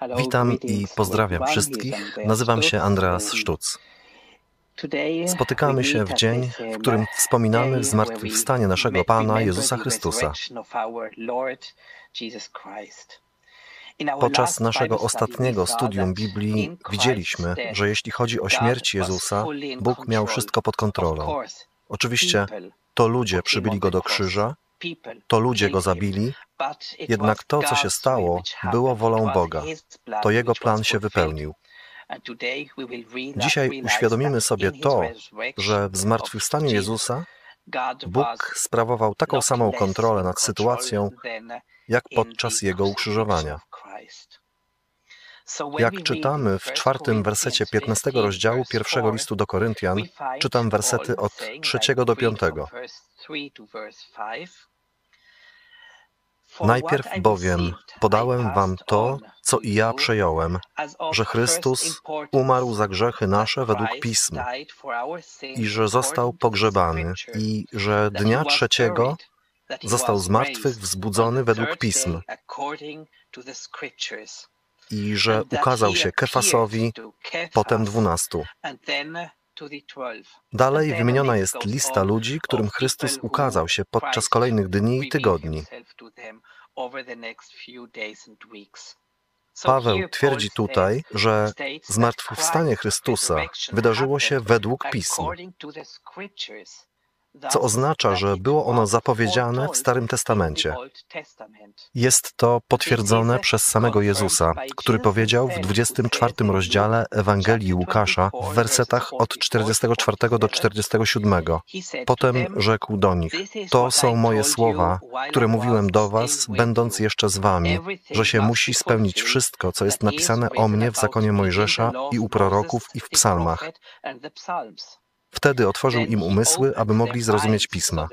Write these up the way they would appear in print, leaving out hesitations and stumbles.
Witam i pozdrawiam wszystkich. Nazywam się Andreas Sztuc. Spotykamy się w dzień, w którym wspominamy zmartwychwstanie naszego Pana Jezusa Chrystusa. Podczas naszego ostatniego studium Biblii widzieliśmy, że jeśli chodzi o śmierć Jezusa, Bóg miał wszystko pod kontrolą. Oczywiście to ludzie przybyli Go do krzyża, to ludzie Go zabili, jednak to, co się stało, było wolą Boga. To Jego plan się wypełnił. Dzisiaj uświadomimy sobie to, że w zmartwychwstaniu Jezusa Bóg sprawował taką samą kontrolę nad sytuacją, jak podczas Jego ukrzyżowania. Jak czytamy w 4. wersecie 15 rozdziału 1 listu do Koryntian, czytam wersety od 3 do 5. Najpierw bowiem podałem wam to, co i ja przejąłem, że Chrystus umarł za grzechy nasze według Pism i że został pogrzebany i że dnia trzeciego został z martwych wzbudzony według Pism i że ukazał się Kefasowi, potem 12. Dalej wymieniona jest lista ludzi, którym Chrystus ukazał się podczas kolejnych dni i tygodni. Paweł twierdzi tutaj, że zmartwychwstanie Chrystusa wydarzyło się według Pism, co oznacza, że było ono zapowiedziane w Starym Testamencie. Jest to potwierdzone przez samego Jezusa, który powiedział w 24 rozdziale Ewangelii Łukasza w wersetach od 44 do 47. Potem rzekł do nich: to są moje słowa, które mówiłem do was, będąc jeszcze z wami, że się musi spełnić wszystko, co jest napisane o mnie w zakonie Mojżesza i u proroków i w psalmach. Wtedy otworzył im umysły, aby mogli zrozumieć Pisma.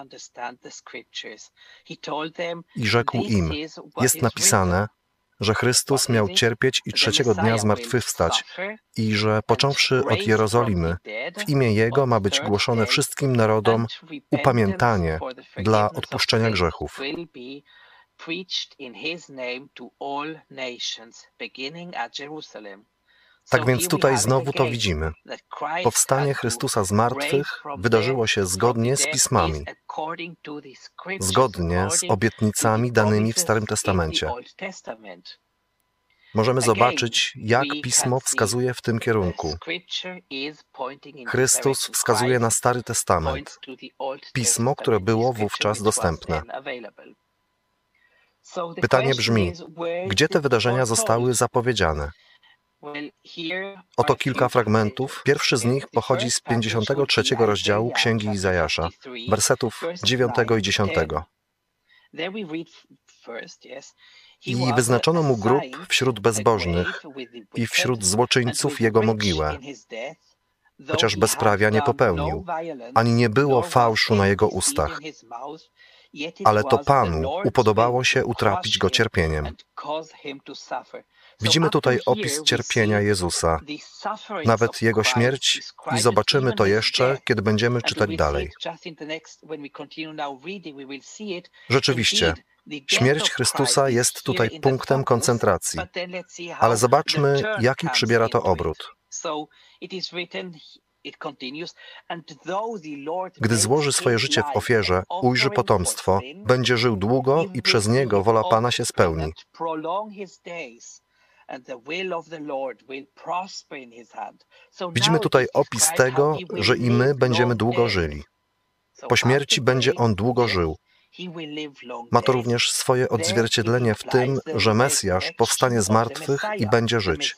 I rzekł im: jest napisane, że Chrystus miał cierpieć i trzeciego dnia zmartwychwstać i że począwszy od Jerozolimy, w imię Jego ma być głoszone wszystkim narodom upamiętanie dla odpuszczenia grzechów. Tak więc tutaj znowu to widzimy. Powstanie Chrystusa z martwych wydarzyło się zgodnie z Pismami, zgodnie z obietnicami danymi w Starym Testamencie. Możemy zobaczyć, jak Pismo wskazuje w tym kierunku. Chrystus wskazuje na Stary Testament, Pismo, które było wówczas dostępne. Pytanie brzmi, gdzie te wydarzenia zostały zapowiedziane? Oto kilka fragmentów. Pierwszy z nich pochodzi z 53 rozdziału Księgi Izajasza, wersetów 9 i 10. I wyznaczono mu grób wśród bezbożnych i wśród złoczyńców jego mogiłę, chociaż bezprawia nie popełnił, ani nie było fałszu na jego ustach. Ale to Panu upodobało się utrapić go cierpieniem. Widzimy tutaj opis cierpienia Jezusa, nawet Jego śmierć i zobaczymy to jeszcze, kiedy będziemy czytać dalej. Rzeczywiście, śmierć Chrystusa jest tutaj punktem koncentracji, ale zobaczmy, jaki przybiera to obrót. Gdy złoży swoje życie w ofierze, ujrzy potomstwo, będzie żył długo i przez niego wola Pana się spełni. Widzimy tutaj opis tego, że i my będziemy długo żyli. Po śmierci będzie on długo żył. Ma to również swoje odzwierciedlenie w tym, że Mesjasz powstanie z martwych i będzie żyć.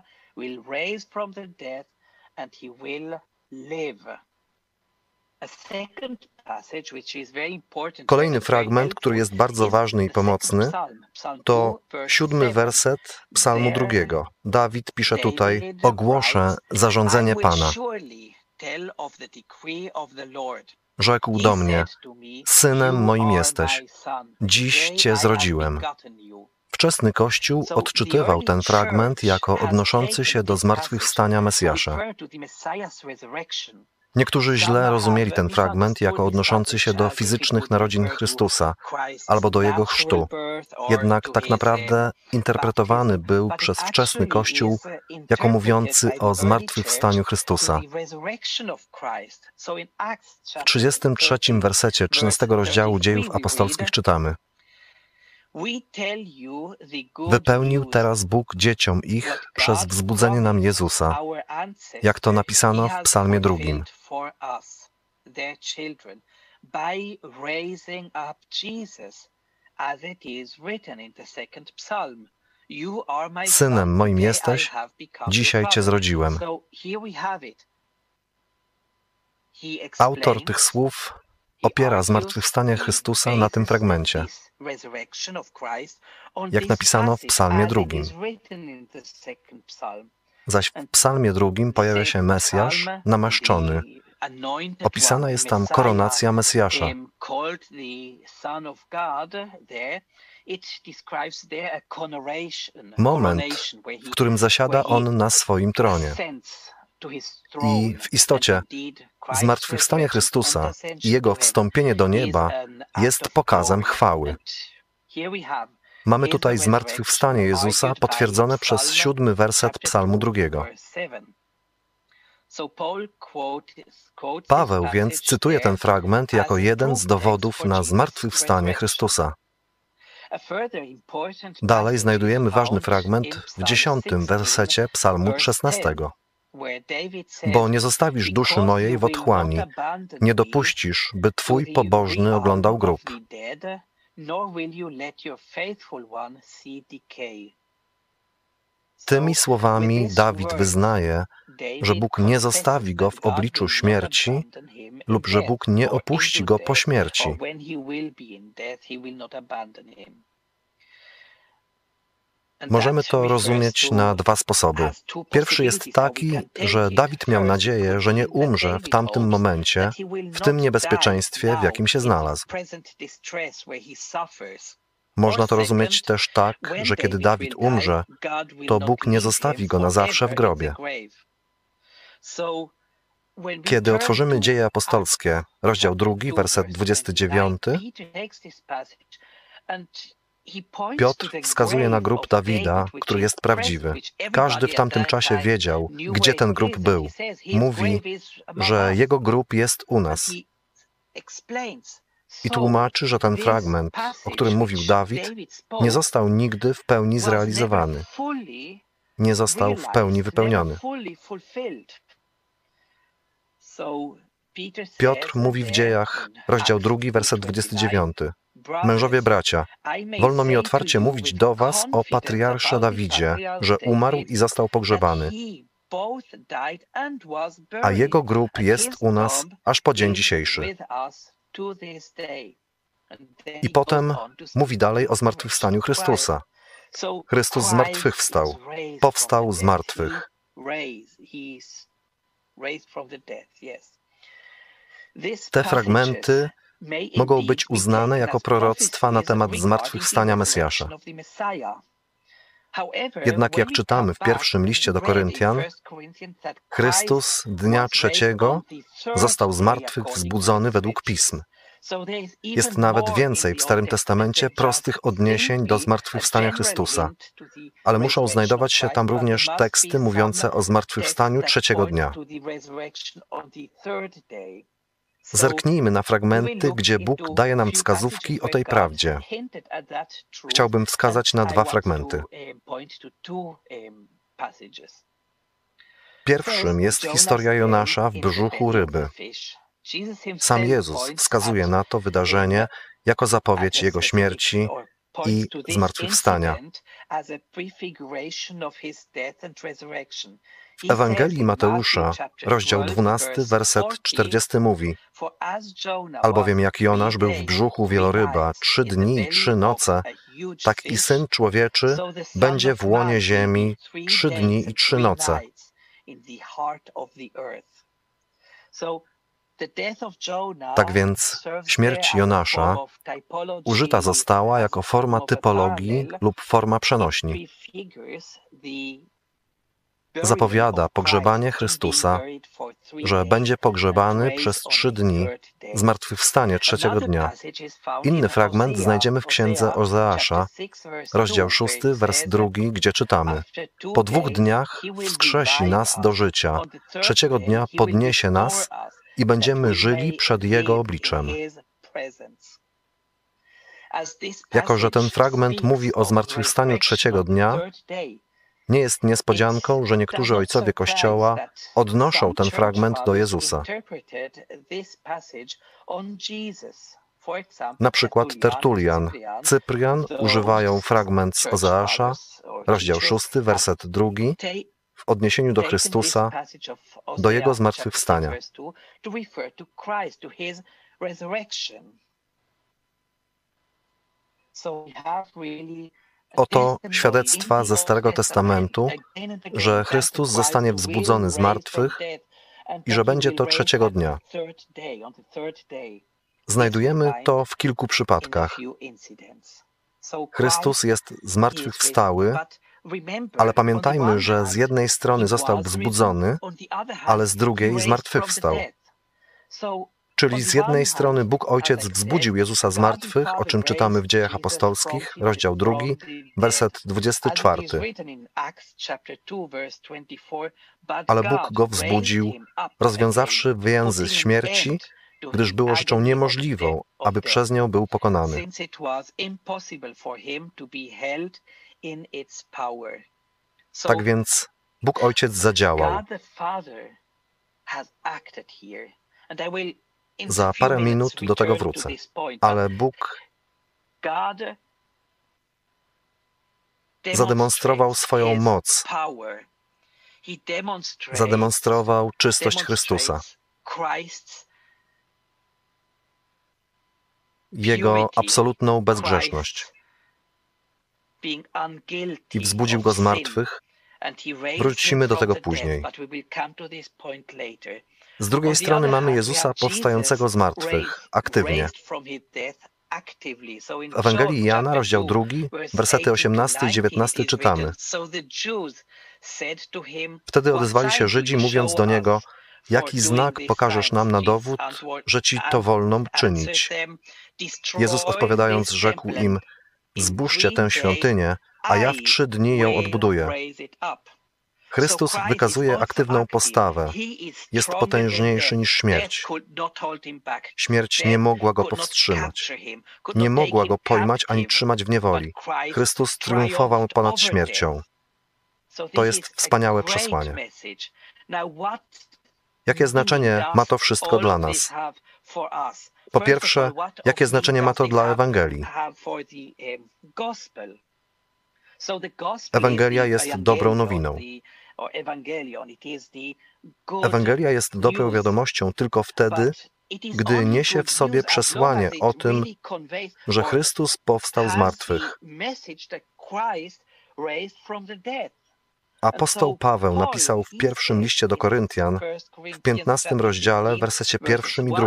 Kolejny fragment, który jest bardzo ważny i pomocny, to 7 werset Psalmu 2. Dawid pisze tutaj: ogłoszę zarządzenie Pana. Rzekł do mnie: synem moim jesteś, dziś Cię zrodziłem. Wczesny Kościół odczytywał ten fragment jako odnoszący się do zmartwychwstania Mesjasza. Niektórzy źle rozumieli ten fragment jako odnoszący się do fizycznych narodzin Chrystusa albo do Jego chrztu. Jednak tak naprawdę interpretowany był przez wczesny Kościół jako mówiący o zmartwychwstaniu Chrystusa. W 33 wersecie 13 rozdziału Dziejów Apostolskich czytamy: Wypełnił teraz Bóg dzieciom ich przez wzbudzenie nam Jezusa, jak to napisano w Psalmie 2. Synem moim jesteś, dzisiaj Cię zrodziłem. Autor tych słów opiera zmartwychwstanie Chrystusa na tym fragmencie, jak napisano w Psalmie 2. Zaś w Psalmie 2 pojawia się Mesjasz namaszczony. Opisana jest tam koronacja Mesjasza. Moment, w którym zasiada On na swoim tronie. I w istocie zmartwychwstanie Chrystusa i Jego wstąpienie do nieba jest pokazem chwały. Mamy tutaj zmartwychwstanie Jezusa potwierdzone przez 7 werset Psalmu 2. Paweł więc cytuje ten fragment jako jeden z dowodów na zmartwychwstanie Chrystusa. Dalej znajdujemy ważny fragment w 10 wersecie Psalmu 16. Bo nie zostawisz duszy mojej w otchłani, nie dopuścisz, by Twój pobożny oglądał grób. Tymi słowami Dawid wyznaje, że Bóg nie zostawi go w obliczu śmierci lub że Bóg nie opuści go po śmierci. Możemy to rozumieć na dwa sposoby. Pierwszy jest taki, że Dawid miał nadzieję, że nie umrze w tamtym momencie, w tym niebezpieczeństwie, w jakim się znalazł. Można to rozumieć też tak, że kiedy Dawid umrze, to Bóg nie zostawi go na zawsze w grobie. Kiedy otworzymy Dzieje Apostolskie, rozdział 2, werset 29, Piotr wskazuje na grób Dawida, który jest prawdziwy. Każdy w tamtym czasie wiedział, gdzie ten grób był. Mówi, że jego grób jest u nas. I tłumaczy, że ten fragment, o którym mówił Dawid, nie został nigdy w pełni zrealizowany. Nie został w pełni wypełniony. Piotr mówi w Dziejach, rozdział 2, werset 29. Mężowie bracia, wolno mi otwarcie mówić do was o patriarsze Dawidzie, że umarł i został pogrzebany, a jego grób jest u nas aż po dzień dzisiejszy. I potem mówi dalej o zmartwychwstaniu Chrystusa. Chrystus zmartwychwstał, powstał z martwych. Te fragmenty mogą być uznane jako proroctwa na temat zmartwychwstania Mesjasza. Jednak jak czytamy w pierwszym liście do Koryntian, Chrystus dnia trzeciego został z martwych wzbudzony według Pism. Jest nawet więcej w Starym Testamencie prostych odniesień do zmartwychwstania Chrystusa, ale muszą znajdować się tam również teksty mówiące o zmartwychwstaniu trzeciego dnia. Zerknijmy na fragmenty, gdzie Bóg daje nam wskazówki o tej prawdzie. Chciałbym wskazać na 2 fragmenty. Pierwszym jest historia Jonasza w brzuchu ryby. Sam Jezus wskazuje na to wydarzenie jako zapowiedź Jego śmierci i zmartwychwstania. W Ewangelii Mateusza, rozdział 12, werset 40 mówi: Albowiem jak Jonasz był w brzuchu wieloryba 3 dni i 3 noce, tak i Syn Człowieczy będzie w łonie ziemi 3 dni i 3 noce. Tak więc śmierć Jonasza użyta została jako forma typologii lub forma przenośni. zapowiada pogrzebanie Chrystusa, że będzie pogrzebany przez 3 dni, zmartwychwstanie 3. dnia. Inny fragment znajdziemy w księdze Ozeasza, rozdział 6, wers 2, gdzie czytamy: Po 2 dniach wskrzesi nas do życia, 3. dnia podniesie nas i będziemy żyli przed Jego obliczem. Jako że ten fragment mówi o zmartwychwstaniu 3. dnia, nie jest niespodzianką, że niektórzy ojcowie Kościoła odnoszą ten fragment do Jezusa. Na przykład Tertulian, Cyprian używają fragment z Ozeasza, rozdział 6, werset 2, w odniesieniu do Chrystusa, do Jego zmartwychwstania. Oto świadectwa ze Starego Testamentu, że Chrystus zostanie wzbudzony z martwych i że będzie to 3. dnia. Znajdujemy to w kilku przypadkach. Chrystus jest zmartwychwstały, ale pamiętajmy, że z jednej strony został wzbudzony, ale z drugiej zmartwychwstał. Czyli z jednej strony Bóg Ojciec wzbudził Jezusa z martwych, o czym czytamy w Dziejach Apostolskich, rozdział 2, werset 24. Ale Bóg go wzbudził, rozwiązawszy więzy śmierci, gdyż było rzeczą niemożliwą, aby przez nią był pokonany. Tak więc Bóg Ojciec zadziałał. Za parę minut do tego wrócę, ale Bóg zademonstrował swoją moc, zademonstrował czystość Chrystusa, Jego absolutną bezgrzeszność i wzbudził go z martwych. Wrócimy do tego później. Z drugiej strony mamy Jezusa powstającego z martwych, aktywnie. W Ewangelii Jana, rozdział 2, wersety 18 i 19 czytamy: Wtedy odezwali się Żydzi, mówiąc do Niego: Jaki znak pokażesz nam na dowód, że Ci to wolno czynić? Jezus odpowiadając rzekł im: Zburzcie tę świątynię, a ja w 3 dni ją odbuduję. Chrystus wykazuje aktywną postawę. Jest potężniejszy niż śmierć. Śmierć nie mogła go powstrzymać. Nie mogła go pojmać ani trzymać w niewoli. Chrystus triumfował ponad śmiercią. To jest wspaniałe przesłanie. Jakie znaczenie ma to wszystko dla nas? Po pierwsze, jakie znaczenie ma to dla Ewangelii? Ewangelia jest dobrą nowiną. Ewangelia jest dobrą wiadomością tylko wtedy, gdy niesie w sobie przesłanie o tym, że Chrystus powstał z martwych. Apostoł Paweł napisał w pierwszym liście do Koryntian, w 15 rozdziale, w wersecie 1 i 2.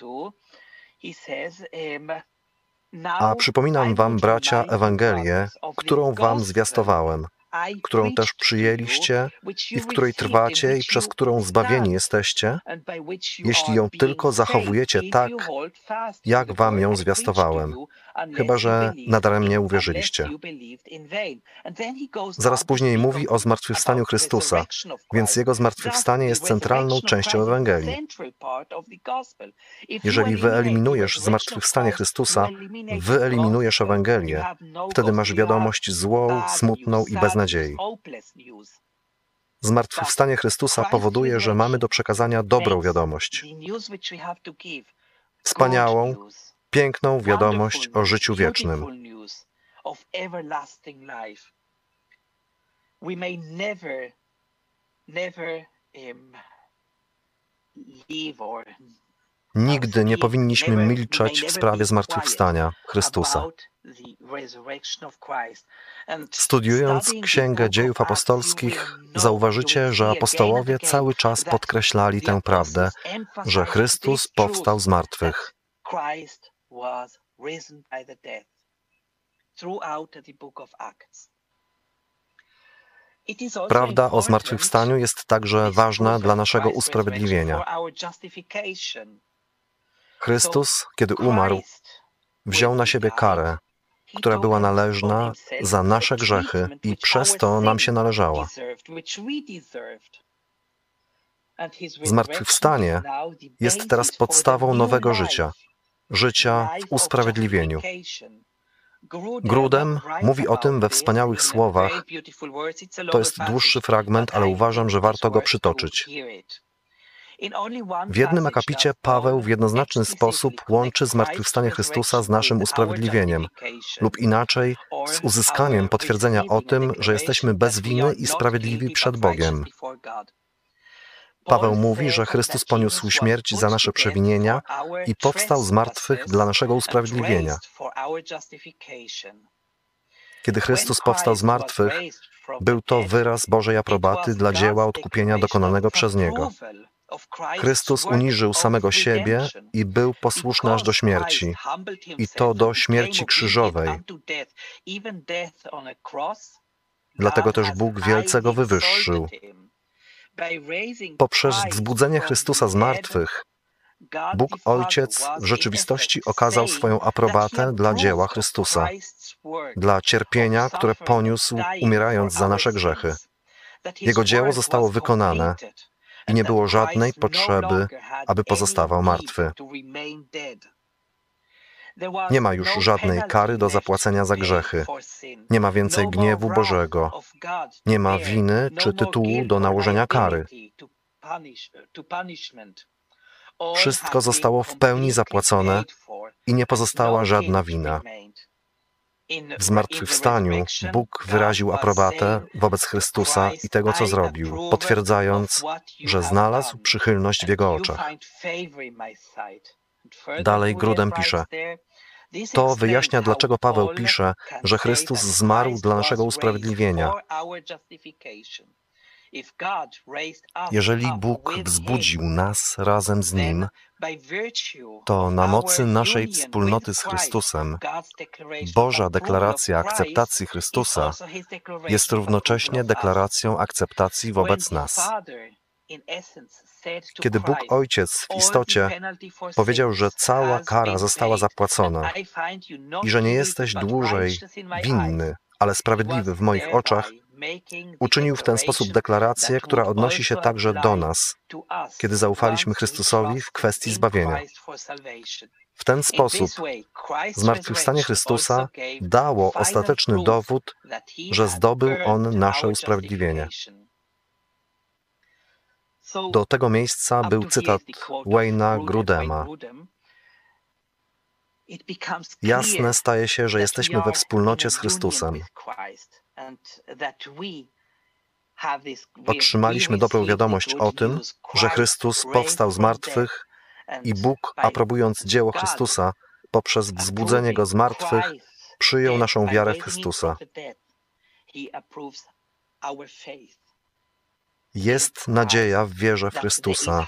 A przypominam wam, bracia, Ewangelię, którą wam zwiastowałem, którą też przyjęliście i w której trwacie i przez którą zbawieni jesteście, jeśli ją tylko zachowujecie tak, jak wam ją zwiastowałem, chyba że nadaremnie uwierzyliście. Zaraz później mówi o zmartwychwstaniu Chrystusa, więc Jego zmartwychwstanie jest centralną częścią Ewangelii. Jeżeli wyeliminujesz zmartwychwstanie Chrystusa, wyeliminujesz Ewangelię, wtedy masz wiadomość złą, smutną i bez nadziei. Zmartwychwstanie Chrystusa powoduje, że mamy do przekazania dobrą wiadomość. Wspaniałą, piękną wiadomość o życiu wiecznym. Nigdy nie powinniśmy milczeć w sprawie zmartwychwstania Chrystusa. Studiując Księgę Dziejów Apostolskich, zauważycie, że apostołowie cały czas podkreślali tę prawdę, że Chrystus powstał z martwych. Prawda o zmartwychwstaniu jest także ważna dla naszego usprawiedliwienia. Chrystus, kiedy umarł, wziął na siebie karę, która była należna za nasze grzechy i przez to nam się należała. Zmartwychwstanie jest teraz podstawą nowego życia, życia w usprawiedliwieniu. Grudem mówi o tym we wspaniałych słowach. To jest dłuższy fragment, ale uważam, że warto go przytoczyć. W jednym akapicie Paweł w jednoznaczny sposób łączy zmartwychwstanie Chrystusa z naszym usprawiedliwieniem, lub inaczej z uzyskaniem potwierdzenia o tym, że jesteśmy bez winy i sprawiedliwi przed Bogiem. Paweł mówi, że Chrystus poniósł śmierć za nasze przewinienia i powstał z martwych dla naszego usprawiedliwienia. Kiedy Chrystus powstał z martwych, był to wyraz Bożej aprobaty dla dzieła odkupienia dokonanego przez Niego. Chrystus uniżył samego siebie i był posłuszny aż do śmierci, i to do śmierci krzyżowej. Dlatego też Bóg wielce go wywyższył. Poprzez wzbudzenie Chrystusa z martwych, Bóg Ojciec w rzeczywistości okazał swoją aprobatę dla dzieła Chrystusa, dla cierpienia, które poniósł, umierając za nasze grzechy. Jego dzieło zostało wykonane i nie było żadnej potrzeby, aby pozostawał martwy. Nie ma już żadnej kary do zapłacenia za grzechy. Nie ma więcej gniewu Bożego. Nie ma winy czy tytułu do nałożenia kary. Wszystko zostało w pełni zapłacone i nie pozostała żadna wina. W zmartwychwstaniu Bóg wyraził aprobatę wobec Chrystusa i tego, co zrobił, potwierdzając, że znalazł przychylność w Jego oczach. Dalej Grudem pisze: to wyjaśnia, dlaczego Paweł pisze, że Chrystus zmarł dla naszego usprawiedliwienia. Jeżeli Bóg wzbudził nas razem z Nim, to na mocy naszej wspólnoty z Chrystusem Boża deklaracja akceptacji Chrystusa jest równocześnie deklaracją akceptacji wobec nas. Kiedy Bóg Ojciec w istocie powiedział, że cała kara została zapłacona i że nie jesteś dłużej winny, ale sprawiedliwy w moich oczach, uczynił w ten sposób deklarację, która odnosi się także do nas, kiedy zaufaliśmy Chrystusowi w kwestii zbawienia. W ten sposób zmartwychwstanie Chrystusa dało ostateczny dowód, że zdobył On nasze usprawiedliwienie. Do tego miejsca był cytat Wayne'a Grudema. Jasne staje się, że jesteśmy we wspólnocie z Chrystusem. Otrzymaliśmy dobrą wiadomość o tym, że Chrystus powstał z martwych i Bóg, aprobując dzieło Chrystusa poprzez wzbudzenie Go z martwych, przyjął naszą wiarę w Chrystusa. Jest nadzieja w wierze w Chrystusa.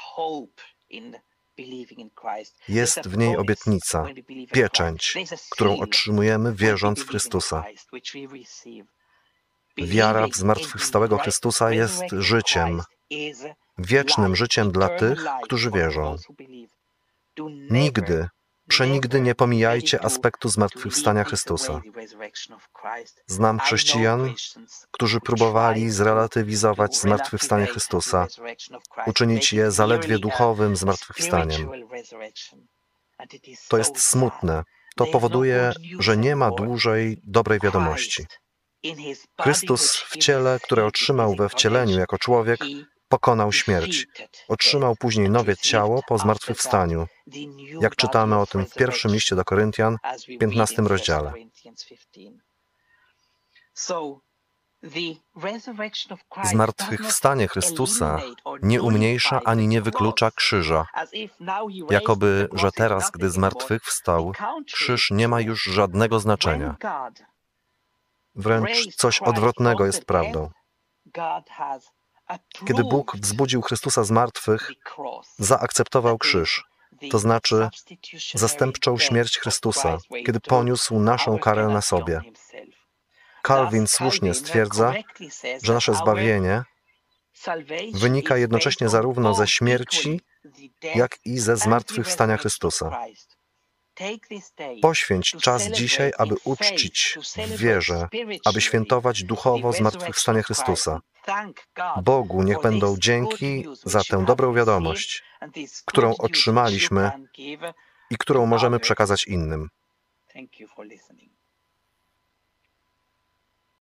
Jest w niej obietnica, pieczęć, którą otrzymujemy wierząc w Chrystusa. Wiara w zmartwychwstałego Chrystusa jest życiem, wiecznym życiem dla tych, którzy wierzą. Nigdy, przenigdy nie pomijajcie aspektu zmartwychwstania Chrystusa. Znam chrześcijan, którzy próbowali zrelatywizować zmartwychwstanie Chrystusa, uczynić je zaledwie duchowym zmartwychwstaniem. To jest smutne. To powoduje, że nie ma dłużej dobrej wiadomości. Chrystus w ciele, które otrzymał we wcieleniu jako człowiek, pokonał śmierć. Otrzymał później nowe ciało po zmartwychwstaniu, jak czytamy o tym w pierwszym liście do Koryntian, 15 rozdziale. Zmartwychwstanie Chrystusa nie umniejsza ani nie wyklucza krzyża, jakoby, że teraz, gdy zmartwychwstał, krzyż nie ma już żadnego znaczenia. Wręcz coś odwrotnego jest prawdą. Kiedy Bóg wzbudził Chrystusa z martwych, zaakceptował krzyż, to znaczy zastępczą śmierć Chrystusa, kiedy poniósł naszą karę na sobie. Calvin słusznie stwierdza, że nasze zbawienie wynika jednocześnie zarówno ze śmierci, jak i ze zmartwychwstania Chrystusa. Poświęć czas dzisiaj, aby uczcić w wierze, aby świętować duchowo zmartwychwstanie Chrystusa. Bogu niech będą dzięki za tę dobrą wiadomość, którą otrzymaliśmy i którą możemy przekazać innym.